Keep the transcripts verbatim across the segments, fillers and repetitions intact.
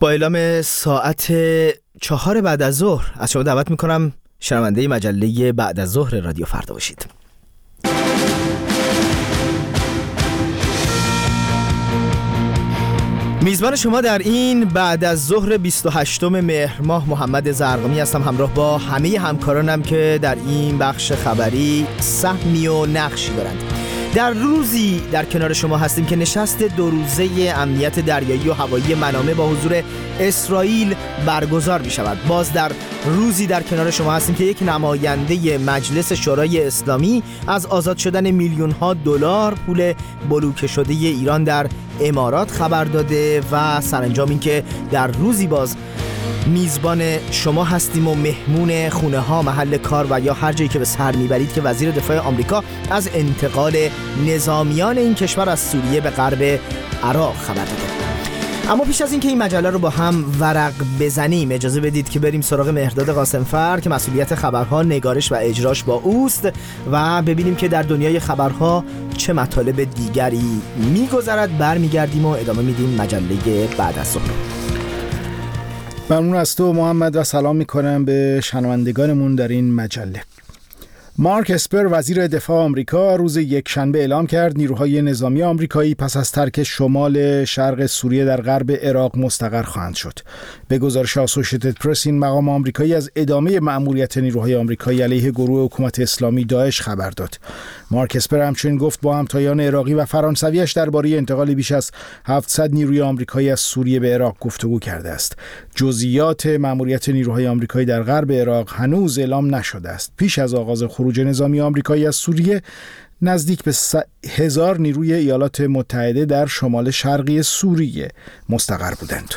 با اعلام ساعت چهار بعد از ظهر از شما دعوت میکنم شنونده مجله بعد از ظهر رادیو فردا باشید. میزبان شما در این بعد از ظهر بیست و هشتم مهر ماه محمد زرقامی هستم، همراه با همه همکارانم که در این بخش خبری سهمی و نقشی دارند. در روزی در کنار شما هستیم که نشست دو روزه امنیت دریایی و هوایی منامه با حضور اسرائیل برگزار می شود. باز در روزی در کنار شما هستیم که یک نماینده مجلس شورای اسلامی از آزاد شدن میلیون ها دلار پول بلوکه شده ایران در امارات خبر داده و سرانجام این که در روزی باز میزبان شما هستیم و مهمون خونه ها، محل کار و یا هر جایی که به سر میبرید که وزیر دفاع آمریکا از انتقال نظامیان این کشور از سوریه به غرب عراق خبر داده. اما پیش از این که این مجله رو با هم ورق بزنیم اجازه بدید که بریم سراغ مهرداد قاسمفر که مسئولیت خبرها، نگارش و اجراش با اوست و ببینیم که در دنیای خبرها چه مطالب دیگری میگذرد. برمیگردیم و ادامه میدیم مجله بعد از ظهر. ممنون از تو محمد و سلام میکنم به شنوندگانمون در این مجله. مارک اسپر وزیر دفاع آمریکا روز یکشنبه اعلام کرد نیروهای نظامی آمریکایی پس از ترک شمال شرق سوریه در غرب عراق مستقر خواهند شد. به گزارش آسوشیتد پرس این مقام آمریکایی از ادامه مأموریت نیروهای آمریکایی علیه گروه حکومت اسلامی داعش خبر داد. مارک اسپر همچنین گفت با همتایان عراقی و فرانسویش درباره انتقال بیش از هفتصد نیروی آمریکایی از سوریه به عراق گفتگو کرده است. جزئیات مأموریت نیروهای آمریکایی در غرب عراق هنوز اعلام نشده است. پیش از آغاز خروج نظامی آمریکایی از سوریه نزدیک به هزار نیروی ایالات متحده در شمال شرقی سوریه مستقر بودند.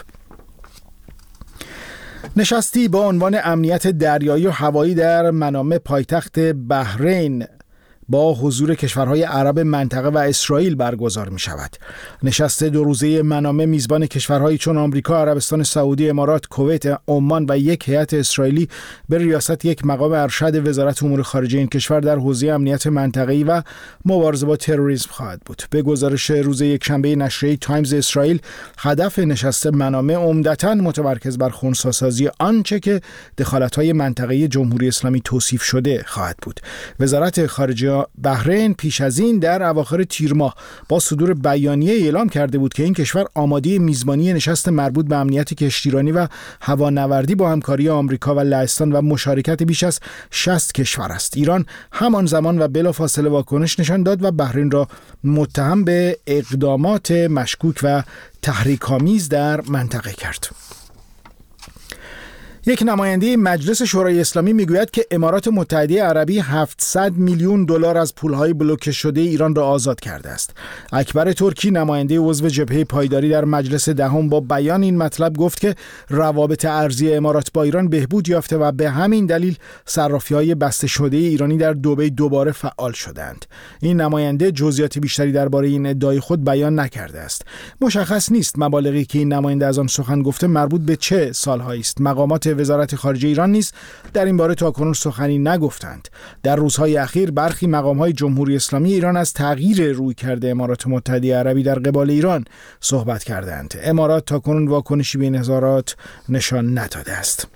نشستی با عنوان امنیت دریایی و هوایی در منامه پایتخت بحرین با حضور کشورهای عرب منطقه و اسرائیل برگزار می شود. نشست دو روزه منامه میزبان کشورهایی چون آمریکا، عربستان سعودی، امارات، کویت، عمان و یک هیئت اسرائیلی به ریاست یک مقام ارشد وزارت امور خارجه این کشور در حوزه امنیت منطقه‌ای و مبارزه با تروریسم خواهد بود. به گزارش روز یکشنبه نشریه تایمز اسرائیل، هدف نشست منامه عمدتاً متمرکز بر خنثی‌سازی آنچه که دخالت‌های منطقه‌ای جمهوری اسلامی توصیف شده خواهد بود. وزارت خارجه بحرین پیش از این در اواخر تیر ماه با صدور بیانیه اعلام کرده بود که این کشور آماده میزبانی نشست مربوط به امنیت کشتیرانی و هوانوردی با همکاری آمریکا و لهستان و مشارکت بیش از شصت کشور است. ایران همان زمان و بلافاصله واکنش نشان داد و بحرین را متهم به اقدامات مشکوک و تحریک‌آمیز در منطقه کرد. یک نماینده مجلس شورای اسلامی میگوید که امارات متحده عربی هفتصد میلیون دلار از پولهای بلوکه شده ایران را آزاد کرده است. اکبر ترکی نماینده عضو جبهه پایداری در مجلس دهم با بیان این مطلب گفت که روابط ارزی امارات با ایران بهبود یافته و به همین دلیل صرافی‌های بسته شده ایرانی در دبی دوباره فعال شدند. این نماینده جزئیات بیشتری درباره این ادعای خود بیان نکرده است. مشخص نیست مبالغی که این نماینده از آن سخن گفته مربوط به چه سالهایی است. مقامات وزارت خارجه ایران نیز در این باره تاکنون سخنی نگفتند. در روزهای اخیر برخی مقام‌های جمهوری اسلامی ایران از تغییر رویکرد امارات متحده عربی در قبال ایران صحبت کردند. امارات تاکنون واکنشی به این اظهارات نشان نداده است.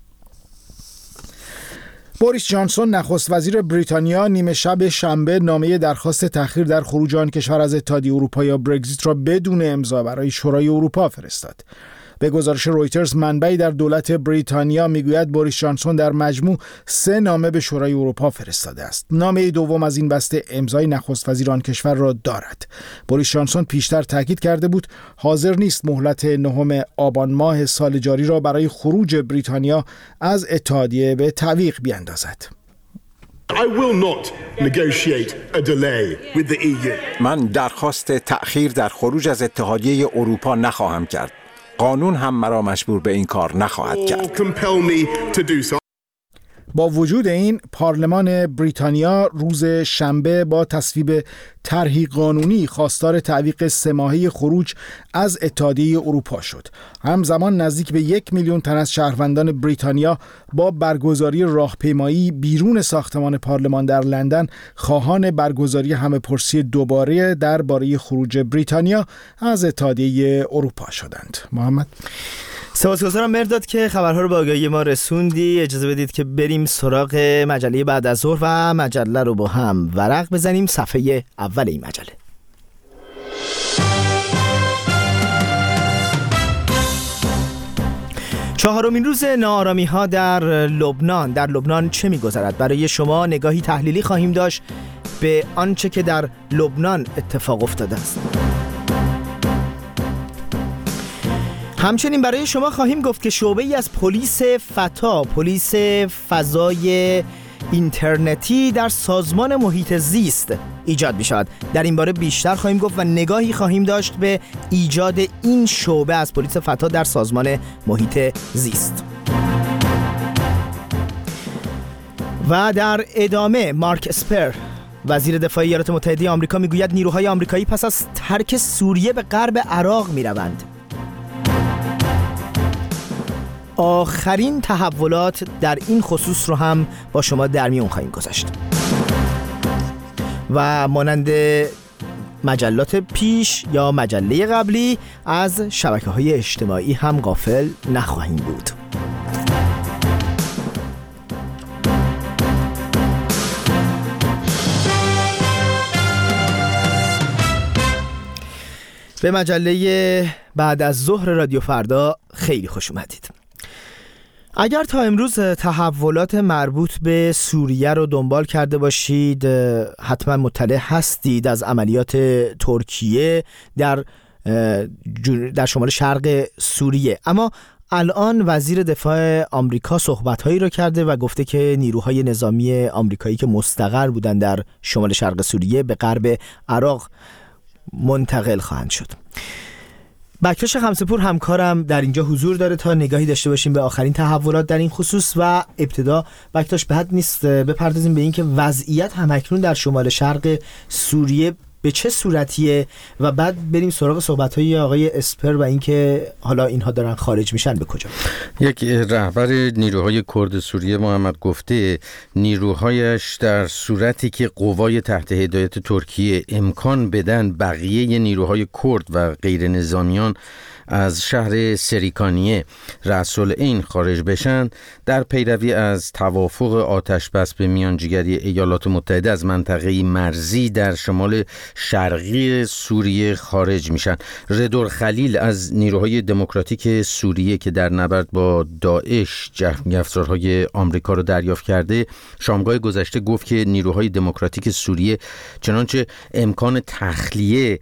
بوریس جانسون نخست وزیر بریتانیا نیمه شب شنبه نامه درخواست تأخیر در خروج آن کشور از اتحادیه اروپا یا برگزیت را بدون امضا برای شورای اروپا فرستاد. به گزارش رویترز، منبعی در دولت بریتانیا میگوید بوریس جانسون در مجموع سه نامه به شورای اروپا فرستاده است. نامه دوم از این بسته امضای نخست وزیر آن کشور را دارد. بوریس جانسون پیشتر تاکید کرده بود حاضر نیست مهلت نهم آبان ماه سال جاری را برای خروج بریتانیا از اتحادیه به تعویق بیاندازد. I will not negotiate a delay with the E U. من درخواست تأخیر در خروج از اتحادیه اروپا نخواهم کرد. قانون هم مرا مجبور به این کار نخواهد کرد. با وجود این، پارلمان بریتانیا روز شنبه با تصویب طرحی قانونی خواستار تعویق سه ماهه خروج از اتحادیه اروپا شد. همزمان نزدیک به یک میلیون تن از شهروندان بریتانیا با برگزاری راهپیمایی بیرون ساختمان پارلمان در لندن خواهان برگزاری همه‌پرسی دوباره درباره خروج بریتانیا از اتحادیه اروپا شدند. محمد سپاسگزارم مرداد که خبرها رو به آگاهی ما رسوندی. اجازه بدید که بریم سراغ مجله بعد از ظهر و مجله رو با هم ورق بزنیم. صفحه اول این مجله. چهارمین روز ناآرامی ها در لبنان. در لبنان چه می‌گذرد؟ برای شما نگاهی تحلیلی خواهیم داشت به آنچه که در لبنان اتفاق افتاده است. همچنین برای شما خواهیم گفت که شعبه‌ای از پلیس فتا، پلیس فضای اینترنتی در سازمان محیط زیست ایجاد می شود. در این باره بیشتر خواهیم گفت و نگاهی خواهیم داشت به ایجاد این شعبه از پلیس فتا در سازمان محیط زیست. و در ادامه مارک اسپر، وزیر دفاع ایالات متحده آمریکا، میگوید نیروهای آمریکایی پس از ترک سوریه به غرب عراق می روند. آخرین تحولات در این خصوص رو هم با شما در میون خواهیم گذاشت و مانند مجلات پیش یا مجله قبلی از شبکه‌های اجتماعی هم غافل نخواهیم بود. به مجله بعد از ظهر رادیو فردا خیلی خوش اومدید. اگر تا امروز تحولات مربوط به سوریه رو دنبال کرده باشید، حتما مطلع هستید از عملیات ترکیه در در شمال شرق سوریه. اما الان وزیر دفاع آمریکا صحبت‌هایی رو کرده و گفته که نیروهای نظامی آمریکایی که مستقر بودن در شمال شرق سوریه به غرب عراق منتقل خواهند شد. بکتاش خمسه‌پور همکارم در اینجا حضور داره تا نگاهی داشته باشیم به آخرین تحولات در این خصوص و ابتدا بکتاش به حد نیست بپردازیم به این که وضعیت همکنون در شمال شرق سوریه به چه صورتیه و بعد بریم سراغ صحبت‌های آقای اسپر و اینکه حالا اینها دارن خارج میشن به کجا. یک رهبر نیروهای کرد سوریه محمد گفته نیروهایش در صورتی که قوای تحت هدایت ترکیه امکان بدن بقیه نیروهای کرد و غیر نظامیان از شهر سریکانیه رأس العین خارج بشن در پیروی از توافق آتش بس به میانجیگری ایالات متحده از منطقه مرزی در شمال شرقی سوریه خارج میشن. ردور خلیل از نیروهای دموکراتیک سوریه که در نبرد با داعش جنگ افزارهای آمریکا رو دریافت کرده شامگاه گذشته گفت که نیروهای دموکراتیک سوریه چنانچه امکان تخلیه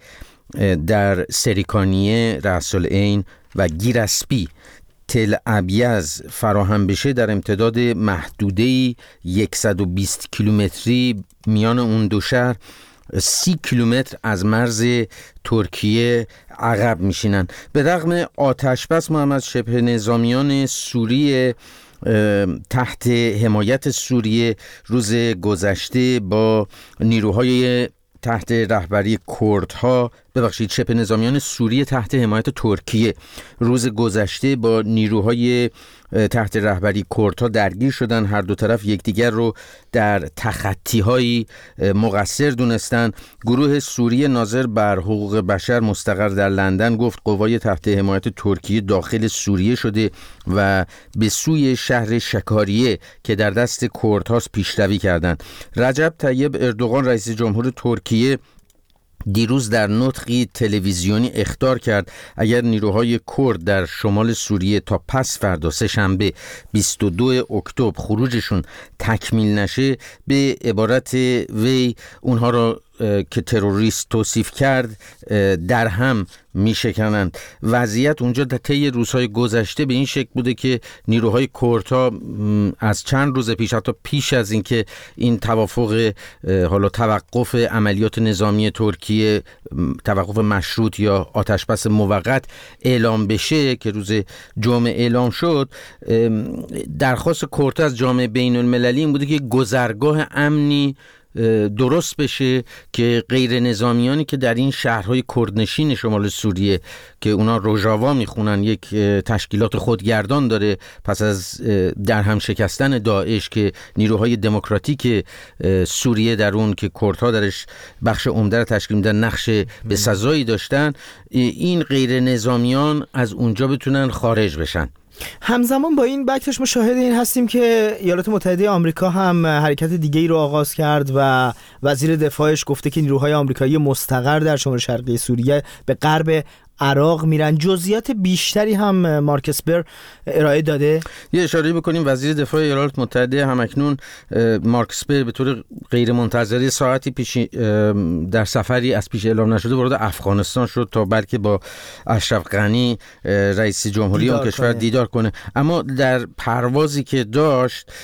در سریکانیه، رأس العین و گیرسپی تل ابیض فراهم بشه در امتداد محدوده‌ای صد و بیست کیلومتری میان اون دو شهر سی کیلومتر از مرز ترکیه عقب میشینن. به رغم آتش بس محمد شبه نظامیان سوریه تحت حمایت سوریه روز گذشته با نیروهای تحت رهبری کردها ببخشید شبه نظامیان سوریه تحت حمایت ترکیه روز گذشته با نیروهای تحت رهبری کردها درگیر شدن. هر دو طرف یکدیگر رو در تخطی‌های مقصر دونستن. گروه سوریه ناظر بر حقوق بشر مستقر در لندن گفت قوای تحت حمایت ترکیه داخل سوریه شده و به سوی شهر شکاریه که در دست کردهاست پیشروی کردند. رجب طیب اردوغان رئیس جمهور ترکیه دیروز در نطقی تلویزیونی اخطار کرد اگر نیروهای کرد در شمال سوریه تا پس فردا سه‌شنبه بیست و دو اکتبر خروجشون تکمیل نشه به عبارت وی اونها را که تروریست توصیف کرد در هم می شکنند. وضعیت اونجا در طی روزهای گذشته به این شکل بوده که نیروهای کردها از چند روز پیش حتی پیش از اینکه این توافق حالا توقف عملیات نظامی ترکیه توقف مشروط یا آتشبس موقت اعلام بشه که روز جمعه اعلام شد درخواست کردها از جامعه بین المللی این بوده که گذرگاه امنی درست بشه که غیر نظامیانی که در این شهرهای کردنشین شمال سوریه که اونا روژاوا میخونن، یک تشکیلات خودگردان داره پس از در هم شکستن داعش که نیروهای دموکراتیک سوریه در اون که کردها درش بخش عمده رو تشکیل میدن نقش به سزایی داشتن، این غیر نظامیان از اونجا بتونن خارج بشن. همزمان با این بکتش ما شاهد این هستیم که ایالات متحده آمریکا هم حرکت دیگه‌ای رو آغاز کرد و وزیر دفاعش گفته که نیروهای آمریکایی مستقر در شمال شرقی سوریه به غرب عراق میرن. جزئیات بیشتری هم مارک اسپر ارائه داده. یه اشاره بکنیم وزیر دفاع ایالات متحده همکنون مارک اسپر به طور غیر منتظره ساعتی پیش در سفری از پیش اعلام نشده وارد افغانستان شد تا بلکه با اشرف غنی رئیس جمهوری اون کشور دیدار کنه. اما در پروازی که داشت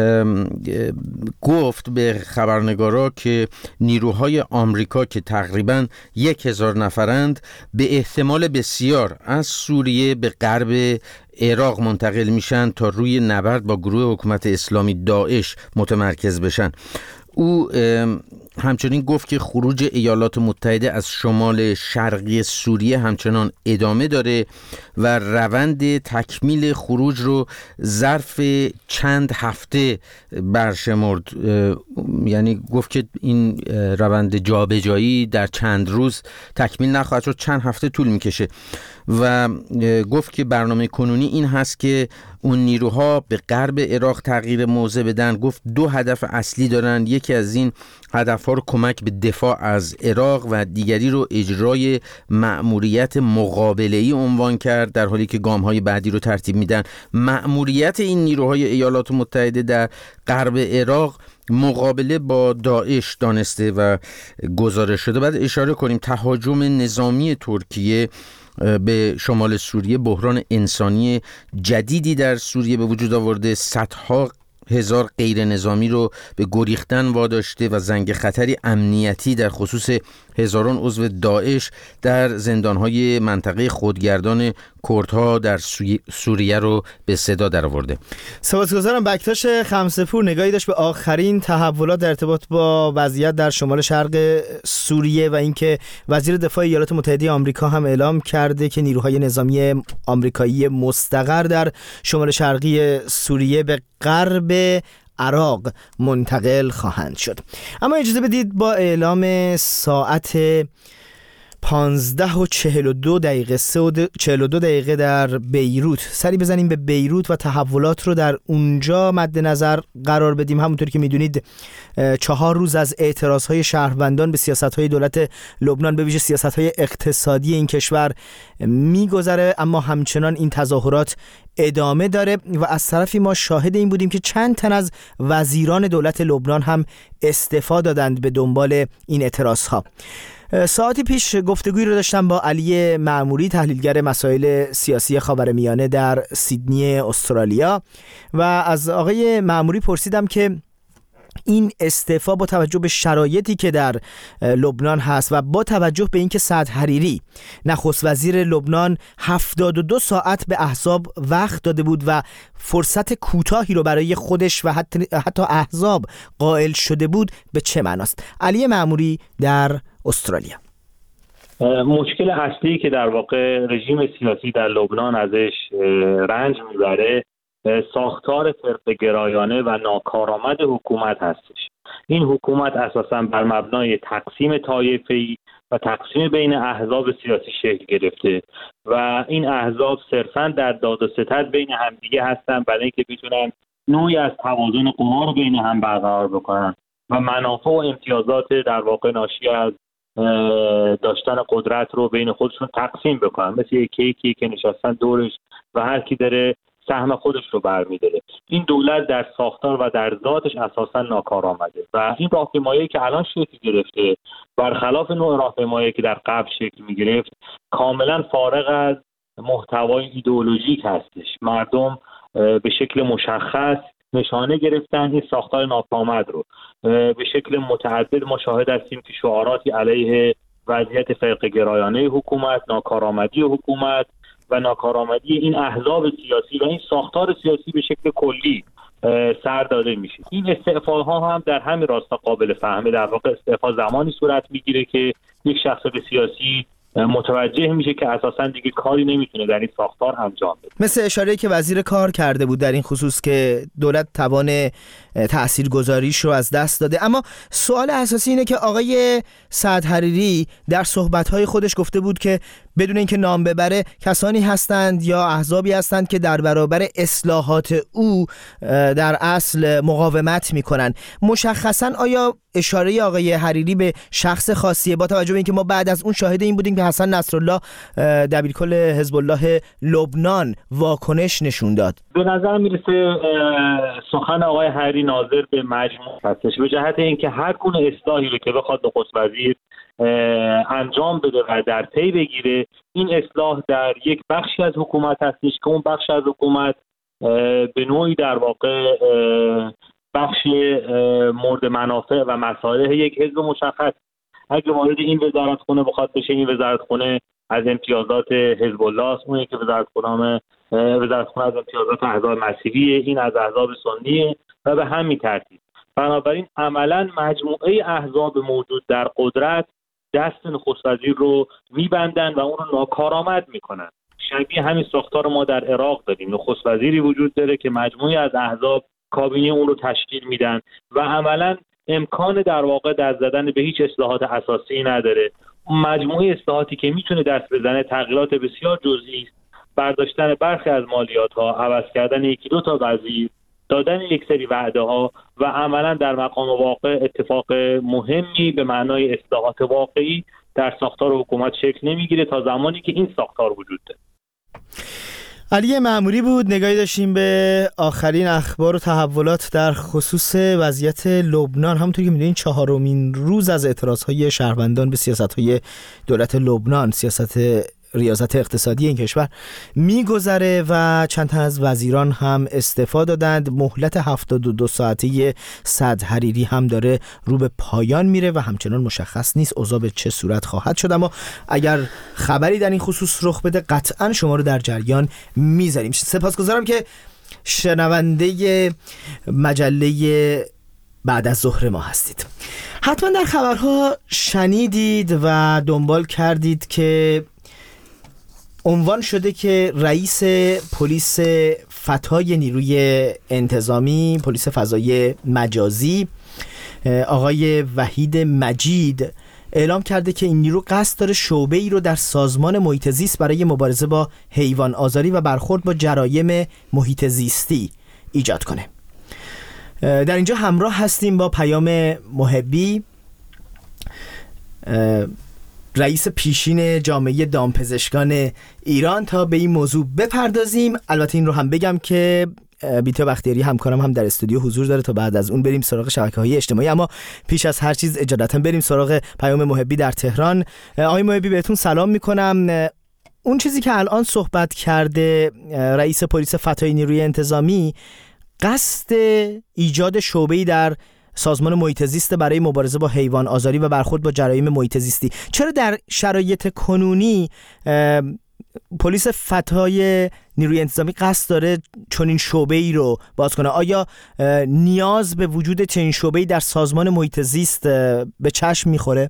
گفت به خبرنگارا که نیروهای آمریکا که تقریباً یک هزار نفرند به احتمال بسیار از سوریه به غرب عراق منتقل میشن تا روی نبرد با گروه حکومت اسلامی داعش متمرکز بشن. او همچنین گفت که خروج ایالات متحده از شمال شرقی سوریه همچنان ادامه داره و روند تکمیل خروج رو ظرف چند هفته برشمرد. یعنی گفت که این روند جابجایی در چند روز تکمیل نخواهد شد، چند هفته طول میکشه و گفت که برنامه کنونی این هست که اون نیروها به غرب عراق تغییر موضع بدن. گفت دو هدف اصلی دارن، یکی از این هدفها رو کمک به دفاع از عراق و دیگری رو اجرای مأموریت مقابله‌ای عنوان کرد، در حالی که گام‌های بعدی رو ترتیب میدن. مأموریت این نیروهای ایالات متحده در غرب عراق مقابله با داعش دانسته و گزارش شده. بعد اشاره کنیم تهاجم نظامی ترکیه به شمال سوریه بحران انسانی جدیدی در سوریه به وجود آورده، صدها هزار غیر نظامی رو به گریختن واداشته و زنگ خطری امنیتی در خصوص هزاران عضو داعش در زندانهای منطقه خودگردان کردها در سوریه رو به صدا در آورده. سپاسگزارم. بکتاش خمسه‌پور نگاهی داشت به آخرین تحولات در ارتباط با وضعیت در شمال شرق سوریه و اینکه وزیر دفاع ایالات متحده آمریکا هم اعلام کرده که نیروهای نظامی آمریکایی مستقر در شمال شرقی سوریه به غرب عراق منتقل خواهند شد. اما اجازه بدید با اعلام ساعت پانزده و چهل و دو دقیقه سه و چهل و دو دقیقه در بیروت سری بزنیم به بیروت و تحولات رو در اونجا مد نظر قرار بدیم. همونطور که میدونید چهار روز از اعتراضهای شهروندان به سیاست‌های دولت لبنان به ویژه سیاست‌های اقتصادی این کشور میگذره، اما همچنان این تظاهرات ادامه داره و از طرفی ما شاهد این بودیم که چند تن از وزیران دولت لبنان هم استعفا دادند به دنبال این اعتراضها. ساعتی پیش گفتگویی رو داشتم با علی معموری، تحلیلگر مسائل سیاسی خاورمیانه در سیدنی استرالیا، و از آقای معموری پرسیدم که این استعفا با توجه به شرایطی که در لبنان هست و با توجه به اینکه سعد حریری نخست وزیر لبنان هفتاد و دو ساعت به احزاب وقت داده بود و فرصت کوتاهی رو برای خودش و حتی, حتی احزاب قائل شده بود، به چه معناست؟ علی معموری در استرالیا. مشکل اصلی که در واقع رژیم سیاسی در لبنان ازش رنج میبره ساختار فرقه گرایانه و ناکارآمد حکومت هستش. این حکومت اساساً بر مبنای تقسیم طایفه‌ای و تقسیم بین احزاب سیاسی شکل گرفته و این احزاب صرفاً در داد و ستد بین همدیگه هستن برای اینکه بتونن نوعی از توازن قوا رو بین هم برقرار بکنن و منافع و امتیازات در واقع ناشی از داشتن قدرت رو بین خودشون تقسیم بکنن، مثل یک کیکی که نشستن دورش و هر کی داره سهم خودش رو برمی‌داره. این دولت در ساختار و در ذاتش اساساً ناکارآمده و این راهپیمایی که الان شکل گرفته برخلاف نوع راهپیمایی که در قبل شکل می‌گرفت کاملاً فارغ از محتوای ایدئولوژیک هستش. مردم به شکل مشخص نشانه گرفتن این ساختار ناکارآمد رو. به شکل متعدد ما شاهد هستیم که شعاراتی علیه وضعیت فرقه گرایانه حکومت، ناکارآمدی حکومت و ناکارآمدی این احزاب سیاسی و این ساختار سیاسی به شکل کلی سر داده میشه. این استعفاها هم در همین راستا قابل فهمه. در واقع استعفا زمانی صورت میگیره که یک شخصیت سیاسی متوجه میشه که اساساً دیگه کاری نمیتونه در این ساختار انجام بده. مثل اشاره‌ای که وزیر کار کرده بود در این خصوص که دولت توان تاثیرگذاریش رو از دست داده. اما سوال اساسی اینه که آقای سعد حریری در صحبت‌های خودش گفته بود که بدون اینکه نام ببره کسانی هستند یا احزابی هستند که در برابر اصلاحات او در اصل مقاومت میکنن. مشخصاً آیا اشاره آقای حریری به شخص خاصیه با توجه به اینکه ما بعد از اون شاهد این بودیم که حسن نصرالله دبیرکل حزب الله لبنان واکنش نشون داد؟ به نظر میرسه سخن آقای حریری ناظر به مجموع هستش به جهت اینکه هر گونه اصلاحی رو که بخواد نخست وزیر انجام بده و در پی بگیره، این اصلاح در یک بخشی از حکومت هستش که اون بخش از حکومت به نوعی در واقع بخش مورد منافع و مصالح یک حزب مشخص. اگه وارد این وزارتخونه بخواد بشه، این وزارتخونه از امتیازات حزب الله است، اون یکی وزارتخونه وزارتخونه از امتیازات احزاب مسیحیه، این از احزاب سنیه و به همین ترتیب. بنابراین عملاً مجموعه احزاب موجود در قدرت دست نخست وزیر رو میبندن و اون رو ناکارآمد میکنن. شبیه همین ساختار ما در عراق داریم. نخست وزیری وجود داره که مجموعه از احزاب کابینه اون رو تشکیل میدن و عملاً امکان در واقع دست زدن به هیچ اصلاحات اساسی نداره. مجموعه اصلاحاتی که میتونه دست بزنه تغییرات بسیار جزئی است، برداشتن برخی از مالیات ها، عوض کردن یکی دو تا وزیر، دادن یک سری وعده ها و عملا در مقام واقع اتفاق مهمی به معنای اصلاحات واقعی در ساختار حکومت شکل نمیگیره تا زمانی که این ساختار وجود داره. علی معموری بود. نگاهی داشتیم به آخرین اخبار و تحولات در خصوص وضعیت لبنان. همونطوری که می‌دونین چهارمین روز از اعتراضهای شهروندان به سیاست‌های دولت لبنان، سیاست ریاست اقتصادی این کشور میگذره و چند تا از وزیران هم استعفا دادند. مهلت هفتاد و دو ساعته سعد حریری هم داره رو به پایان میره و همچنان مشخص نیست اوضاع به چه صورت خواهد شد، اما اگر خبری در این خصوص رخ بده قطعا شما رو در جریان میذاریم. سپاسگزارم که شنونده مجله بعد از ظهر ما هستید. حتما در خبرها شنیدید و دنبال کردید که عنوان شده که رئیس پلیس فتای نیروی انتظامی، پلیس فضایی مجازی، آقای وحید مجید اعلام کرده که این نیرو قصد داره شعبه‌ای رو در سازمان محیط زیست برای مبارزه با حیوان آزاری و برخورد با جرایم محیط زیستی ایجاد کنه. در اینجا همراه هستیم با پیام محبی، رئیس پیشین جامعه دامپزشکان ایران، تا به این موضوع بپردازیم. البته این رو هم بگم که بیتا بختیاری همکارم هم در استودیو حضور داره تا بعد از اون بریم سراغ شبکه‌های اجتماعی، اما پیش از هر چیز اجازهتاً بریم سراغ پیام محبی در تهران. آقای محبی بهتون سلام میکنم. اون چیزی که الان صحبت کرده رئیس پلیس فتای نیروی انتظامی قصد ایجاد شعبه‌ای در سازمان محیط زیست برای مبارزه با حیوان آزاری و برخورد با جرایم محیط زیستی. چرا در شرایط کنونی پلیس فتای نیروی انتظامی قصد داره چنین شعبه‌ای رو باز کنه؟ آیا نیاز به وجود چنین شعبه‌ای در سازمان محیط زیست به چشم میخوره؟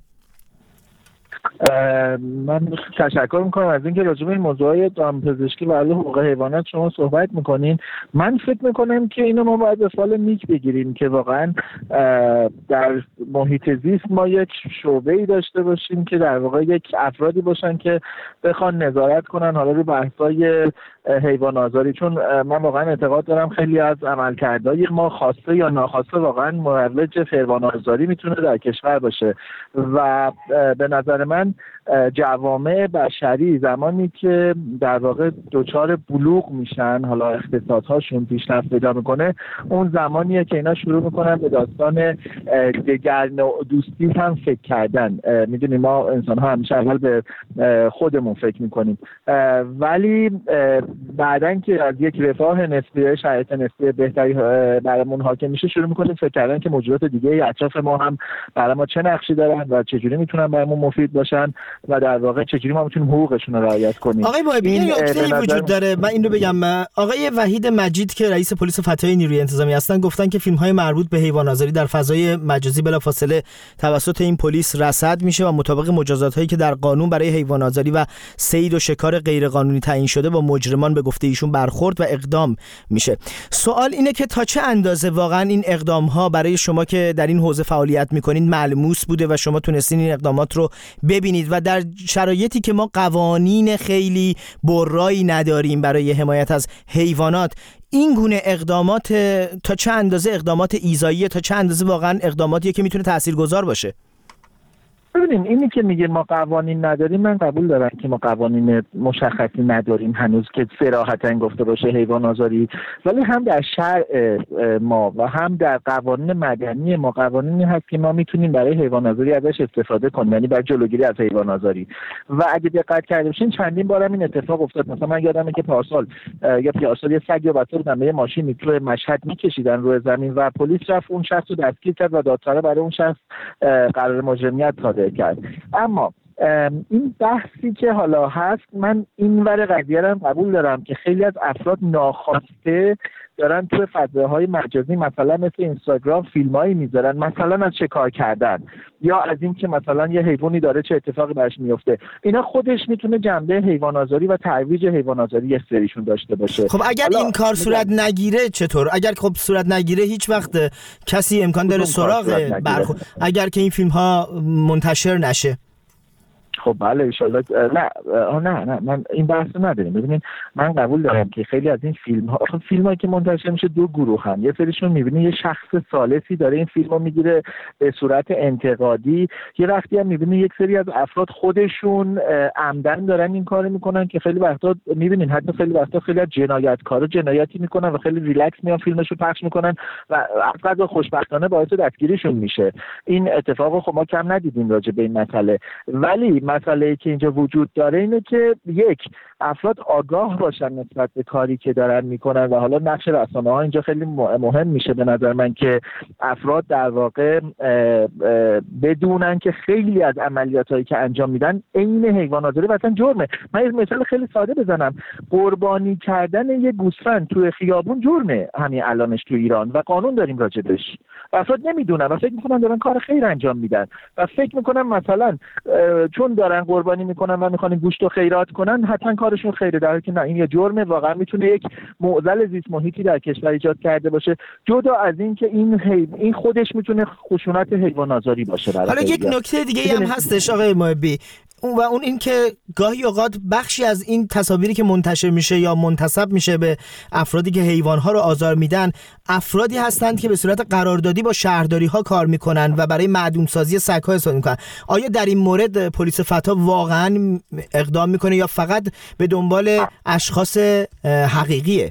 من تشکر میکنم از اینکه راجع به این موضوعات دامپزشکی و حقوق حیوانات شما صحبت میکنین. من فکر میکنم که اینو ما باید به سال نیک بگیریم که واقعا در محیط زیست ما یک شعبه‌ای داشته باشیم که در واقع یک افرادی باشن که بخوان نظارت کنن حالا رو بحث‌های حیوان آزاری، چون من واقعا اعتقاد دارم خیلی از عملکردهای ما خواسته یا ناخواسته واقعا مروج حیوان آزاری میتونه در کشور باشه و به نظر من جوامع بشری زمانی که در واقع دچار بلوغ میشن، حالا اقتصادهاشون پیشرفت پیدا میکنه، اون زمانیه که اینا شروع میکنن به داستان دگر نوع دوستی هم فکر کردن. میدونیم ما انسان ها همیشه اول به خودمون فکر میکنیم، ولی بعدن که از یک رفاه نسبی، شرایط نسبی بهتری برامون حاکم میشه، شروع میکنیم فکر کردن که موجودات دیگه اطراف ما هم برای ما چه نقشی دارن و چجوری میتونن برامون مفید باشن و در واقع چجوری ما میتونیم حقوقشون رو رعایت کنیم. آقای محبی این نکته‌ای وجود داره، من این رو بگم. آقای وحید مجید که رئیس پلیس فتای نیروی انتظامی هستن گفتن که فیلم‌های مربوط به حیوان آزاری در فضای مجازی بلافاصله توسط این پلیس رصد میشه و مطابق مجازات‌هایی که در قانون برای حیوان آزاری و صید و شکار غیرقانونی تعیین شده با مجرمان به گفته ایشون برخورد و اقدام میشه. سوال اینه که تا چه اندازه واقعا این اقدام‌ها برای شما که در این حوزه فعالیت می‌کنید ملموس بوده و شما تونستین این اقدامات رو ببینید و در شرایطی که ما قوانین خیلی برایی نداریم برای حمایت از حیوانات، این گونه اقدامات تا چه اندازه اقدامات ایذایی، تا چه اندازه واقعا اقداماتیه که میتونه تاثیرگذار باشه؟ ببینیم اینی که میگه ما قوانین نداریم، من قبول دارم که ما قوانین مشخصی نداریم هنوز که صراحتاً گفته باشه حیوان آزاری، ولی هم در شرع ما و هم در قوانین مدنی ما قوانینی هست که ما میتونیم برای حیوان آزاری ازش استفاده کنیم، یعنی برای جلوگیری از حیوان آزاری. و اگه دقت کرده باشین چندین بارم این اتفاق افتاد. مثلا من یادمه که پارسال یا پیارسال یه سگ یا بچه بودن به ماشین میترو مشهد میکشیدن روی زمین و پلیس رفت اون شخص رو دستگیر کرد و دادسرا برای اون شخص قرار مجرمیت صادر کرد. اما این بحثی که حالا هست، من این ور قضیه رو قبول دارم که خیلی از افراد ناخواسته دارن توی فضاهای مجازی مثلا مثل اینستاگرام فیلمایی میذارن مثلا از شکار کردن یا از این که مثلا یه حیوانی داره چه اتفاقی براش میفته. اینا خودش میتونه جنبه حیوان آزاری و ترویج حیوان آزاری یه سریشون داشته باشه. خب اگر این کار صورت نگیره چطور؟ اگر خب صورت نگیره هیچ وقت کسی امکان داره سراغ برخورد اگر که این فیلم ها منتشر نشه؟ خب بله انشالله. نه نه نه من این بحث رو نداریم. ببینید من قبول دارم که خیلی از این فیلم ها فیلم هایی که منتشر میشه دو گروه هم، یه سریشون میبینی یه شخص ثالثی داره این فیلم رو میگیره به صورت انتقادی، یه وقتی هم میبینی یک سری از افراد خودشون عمدن دارن این کارو میکنن که خیلی وقتا میبینین حتی خیلی وقتا خیلی از جنایتکارا جنایتی میکنن و خیلی ریلکس میان فیلمشو پخش میکنن و از خوشبختانه باعث دستگیریشون میشه. این اتفاقو خب ما کم ندیدیم راجع به این مسئله. ولی مسئله که اینجا وجود داره اینه که یک، افراد آگاه باشن نسبت به کاری که دارن میکنن و حالا نقش رسانه‌ها اینجا خیلی مهم میشه به نظر من که افراد در واقع بدونن که خیلی از عملیاتایی که انجام میدن عین حیوان آزاری مثلا جرمه. من یه مثال خیلی ساده بزنم، قربانی کردن یه گوسفند توی خیابون جرمه همین الانش تو ایران و قانون داریم راجبش. افراد نمیدونن و فکر میکنن دارن کار خیر انجام میدن و فکر میکنن مثلا چون دارن قربانی میکنن و میخوان گوشت رو خیرات کنن حتما کارشون خیره، در حالی که نه، این یه جرمه. واقعا میتونه یک معضل زیست محیطی در کشور ایجاد کرده باشه، جدا از این که این حی... این خودش میتونه خشونت حیوان آزاری باشه. حالا یک نکته دیگه هم هستش آقای محبی و اون این که گاهی اوقات بخشی از این تصاویری که منتشر میشه یا منتسب میشه به افرادی که حیوانات رو آزار میدن افرادی هستند که به صورت قراردادی با شهرداری ها کار میکنن و برای معدوم سازی سگ ها استفاده میکنن. آیا در این مورد پلیس فتا واقعا اقدام میکنه یا فقط به دنبال اشخاص حقیقیه؟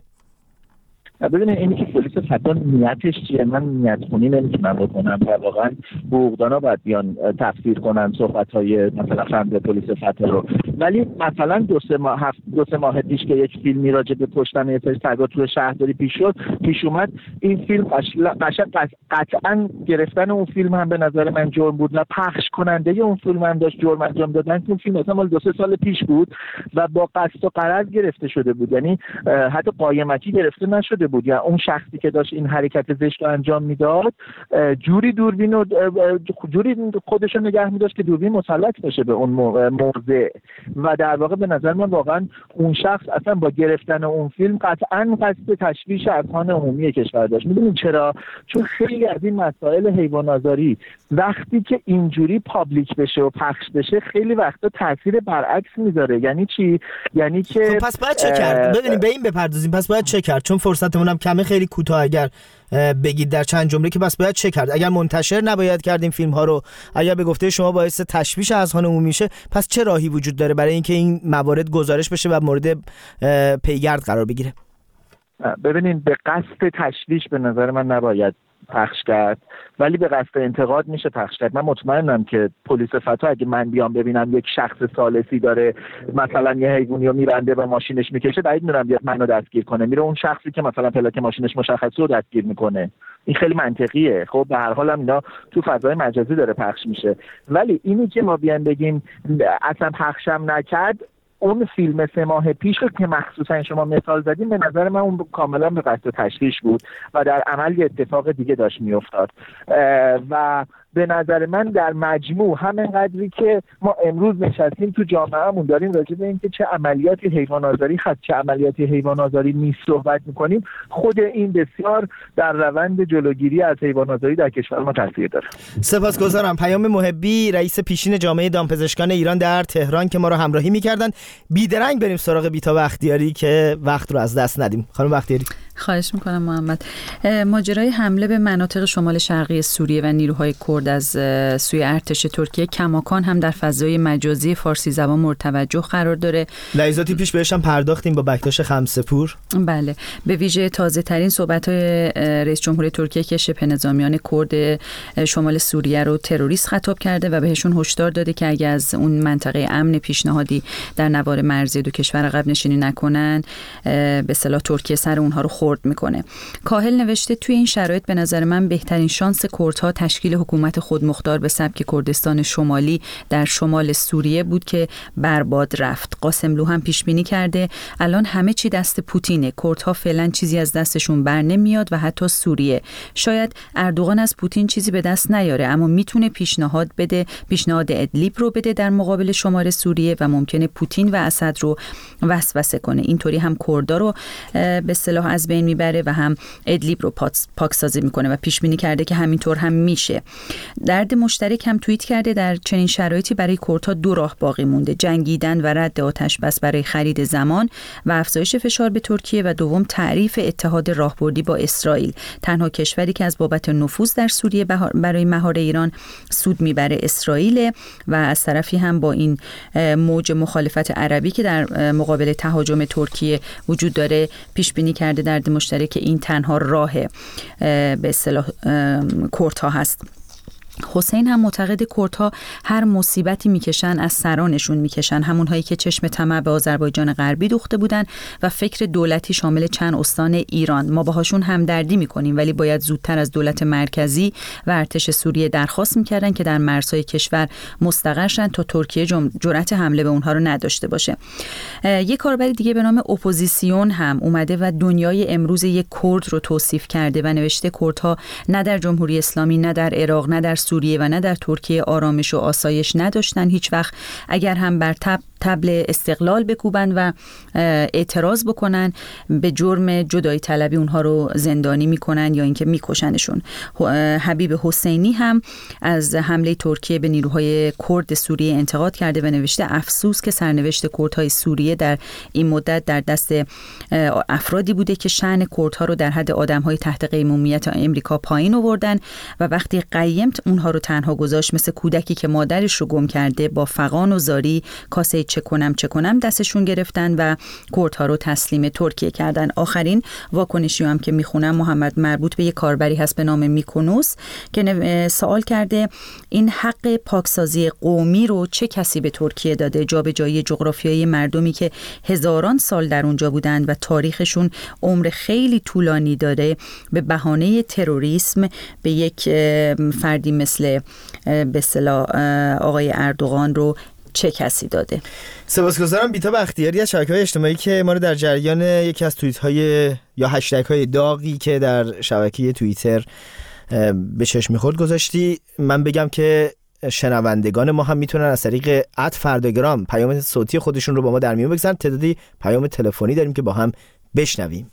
ببینید اینی که پلیس فتا نیتش چیه، من نیت خونی نمیتونم بکنم و واقعا حقوقدانا باید بیان تفسیر کنن صحبت‌های مثلا فرد پلیس فتا رو. ولی مثلا دو سه ماه هفت دو سه ماه پیش که یک فیلمی راجع به کشتن یه سری سگا توی شهرداری پیش شد پیش اومد، این فیلم قشنگ قطعا گرفتن اون فیلم هم به نظر من جرم بود و پخش کننده اون فیلم هم داشت جرم انجام دادن. اون فیلم مثلا مال دو سه سال پیش بود و با قصد و غرض گرفته شده بود، یعنی حتی قایمتی گرفته نشده بود، یا اون شخصی که داشت این حرکت زشت رو انجام میداد جوری دوربین و جوری خودش رو نگه می‌داشت که دوربین مسلط بشه به اون موضع و در واقع به نظر من واقعا اون شخص اصلا با گرفتن اون فیلم قطعاً قصد تشویش اذهان عمومی کشور داشت. می‌دونید چرا؟ چون خیلی از این مسائل حیوان آزاری وقتی که اینجوری پابلیک بشه و پخش بشه خیلی وقتا تاثیر برعکس میذاره. یعنی چی؟ یعنی که خب پس باید چه کرد؟ ببینیم به این بپردازیم. پس باید چه کرد؟ چون فرصتمون هم کمه، خیلی کوتاه اگر بگید در چند جمله که پس باید چه کرد؟ اگر منتشر نباید کرد این فیلم ها رو، اگر به گفته شما باعث تشویش اذهان عمومی میشه، پس چه راهی وجود داره برای اینکه این موارد گزارش بشه و مورد پیگرد قرار بگیره؟ ببینین به قصد تشویش به نظر من نباید پخش کرد، ولی به قصد انتقاد میشه پخش کرد. من مطمئنم که پلیس فتا اگه من بیام ببینم یک شخص ثالثی داره مثلا یه حیوانی رو میبنده و ماشینش میکشه، بعید میدونم بیاد منو دستگیر کنه، میره اون شخصی که مثلا پلاک ماشینش مشخصه رو دستگیر میکنه. این خیلی منطقیه. خب به هر حال هم اینا تو فضای مجازی داره پخش میشه، ولی اینی که ما بیان بگیم اصلا پخشم نکرد، اون فیلم سه ماه پیش که مخصوصا شما مثال زدیم، به نظر من اون کاملا به قصد تشویش بود و در عمل یه اتفاق دیگه داشت میافتاد و به نظر من در مجموع همین قدری که ما امروز نشستیم تو جامعهمون داریم راجع به اینکه چه عملیاتی حیوان آزاری هست، چه عملیاتی حیوان آزاری نیست صحبت میکنیم، خود این بسیار در روند جلوگیری از حیوان آزاری در کشور ما تاثیر داره. سپاسگزارم. پیام محبی، رئیس پیشین جامعه دامپزشکان ایران در تهران که ما رو همراهی میکردن. بیدرنگ بریم سراغ بیتا بختیاری که وقت رو از دست ندیم. خانم بختیاری. خواهش میکنم محمد. ماجرای حمله به مناطق شمال شرقی سوریه و نیروهای کرد از سوی ارتش ترکیه کماکان هم در فضای مجازی فارسی زبان مورد توجه قرار داره. لحظاتی پیش بهش هم پرداختیم با بکتاش خمسه‌پور. بله، به ویژه تازه ترین صحبت‌های رئیس جمهور ترکیه که شبه نظامیان کرد شمال سوریه رو تروریست خطاب کرده و بهشون هشدار داده که اگه از اون منطقه امن پیشنهادی در نوار مرزی دو کشور عقب نشینی نکنن، به اصطلاح ترکیه سر اونها رو خورد میکنه. کاهل نوشته توی این شرایط به نظر من بهترین شانس کردها تشکیل حکومت خودمختار به سبک کردستان شمالی در شمال سوریه بود که برباد رفت. قاسملو هم پیش بینی کرده الان همه چی دست پوتینه، کردها فعلا چیزی از دستشون بر نمیاد و حتی سوریه. شاید اردوغان از پوتین چیزی به دست نیاره، اما میتونه پیشنهاد بده، پیشنهاد ادلیب رو بده در مقابل شمال سوریه و ممکنه پوتین و اسد رو وسوسه کنه. اینطوری هم کردا رو به اصطلاح از بین میبره و هم ادلیب رو پاکسازی میکنه و پیش بینی کرده که همینطور هم میشه. درد مشترک هم توییت کرده در چنین شرایطی برای کردها دو راه باقی مونده: جنگیدن و رد آتش بس برای خرید زمان و افزایش فشار به ترکیه و دوم تعریف اتحاد راهبردی با اسرائیل. تنها کشوری که از بابت نفوذ در سوریه برای مهار ایران سود میبره اسرائیل و از طرفی هم با این موج مخالفت عربی که در مقابل تهاجم ترکیه وجود داره پیش بینی کرده درد مشترک این تنها راه به اصطلاح کردها هست. حسین هم معتقد کردها هر مصیبتی میکشن از سرانشون میکشن، همونهایی که چشم طمع به آذربایجان غربی دوخته بودن و فکر دولتی شامل چند استان ایران. ما باهاشون همدردی میکنیم، ولی باید زودتر از دولت مرکزی و ارتش سوریه درخواست میکردن که در مرزهای کشور مستقر شن تا ترکیه جرأت حمله به اونها رو نداشته باشه. یک کاربر دیگه به نام اپوزیسیون هم اومده و دنیای امروز یک کرد رو توصیف کرده و نوشته کردها نه در جمهوری اسلامی، نه در عراق، نه در سوریه و نه در ترکیه آرامش و آسایش نداشتن هیچ وقت. اگر هم بر تب تبل استقلال بکوبن و اعتراض بکنن، به جرم جدایی طلبی اونها رو زندانی میکنن یا اینکه میکشنشون. حبیب حسینی هم از حمله ترکیه به نیروهای کرد سوریه انتقاد کرده و نوشته افسوس که سرنوشت کردهای سوریه در این مدت در دست افرادی بوده که شأن کردها رو در حد آدمهای تحت قیمومیت امریکا پایین آوردن و وقتی قیمت اونها رو تنها گذاشت، مثل کودکی که مادرش رو گم کرده، با فغان و زاری کاسه چه کنم چه کنم دستشون گرفتن و کردها رو تسلیم ترکیه کردن. آخرین واکنشی هم که میخونم محمد مربوط به یک کاربری هست به نام میکونوس که سوال کرده این حق پاکسازی قومی رو چه کسی به ترکیه داده؟ جابجایی جغرافیایی مردمی که هزاران سال در اونجا بودند و تاریخشون عمر خیلی طولانی داره به بهانه تروریسم به یک فردی مثل به اصطلاح آقای اردوغان رو چه کسی داده؟ سپاسگزارم بیتا بختیاری از شبکه‌های اجتماعی که ما رو در جریان یکی از توییت‌های یا هشتگ‌های داغی که در شبکه توییتر به چشم می‌خورد گذاشتی. من بگم که شنوندگان ما هم میتونن از طریق ات فرداگرام پیام صوتی خودشون رو با ما در میون بگذارن. تعدادی پیام تلفنی داریم که با هم بشنویم.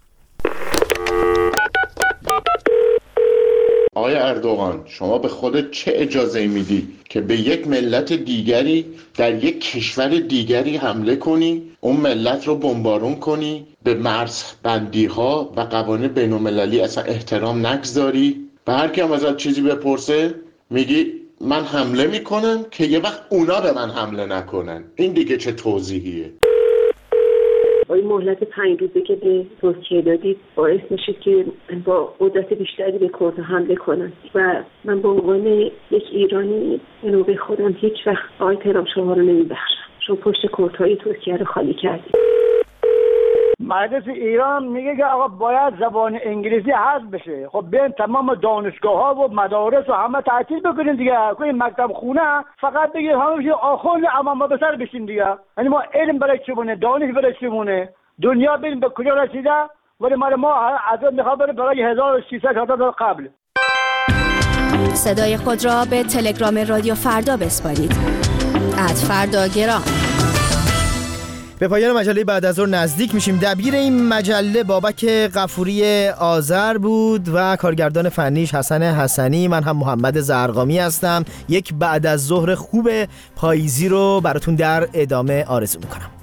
آقای اردوغان، شما به خودت چه اجازه میدی که به یک ملت دیگری در یک کشور دیگری حمله کنی، اون ملت رو بمبارون کنی، به مرز بندی ها و قوانین بین المللی اصلا احترام نگذاری؟ و هر کی هم ازت چیزی بپرسه میگی من حمله میکنم که یه وقت اونا به من حمله نکنن. این دیگه چه توضیحیه؟ با این مهلت پنج روزه که به ترکیه دادید باعث میشه که با قدرت بیشتری به کردها حمله کنن و من به عنوان یک ایرانی به نوبه خودم هیچ وقت آقای ترامپ شما رو نمیبخشم، شما پشت کردهای ترکیه رو خالی کردید. مجلس ایران میگه که آقا باید زبان انگلیسی حذف بشه. خب بین تمام دانشگاه ها و مدارس و همه تعطیل بکنین دیگه. این مکتب خونه فقط بگید همه آخوند اما به سر بشین دیگه. یعنی ما علم برای چمونه، دانش برای چمونه، دنیا ببین به کجا رسیده، ولی مال ما از اون میخواد بره برای هزار و سیصد سال قبل. صدای خود را به تلگرام رادیو فردا بسپارید. ات فردا گرام. به پایان مجله بعد از ظهر نزدیک میشیم. دبیر این مجله بابک غفوری آذر بود و کارگردان فنیش حسن حسنی. من هم محمد زرقامی هستم. یک بعد از ظهر خوب پاییزی رو براتون در ادامه آرزو میکنم.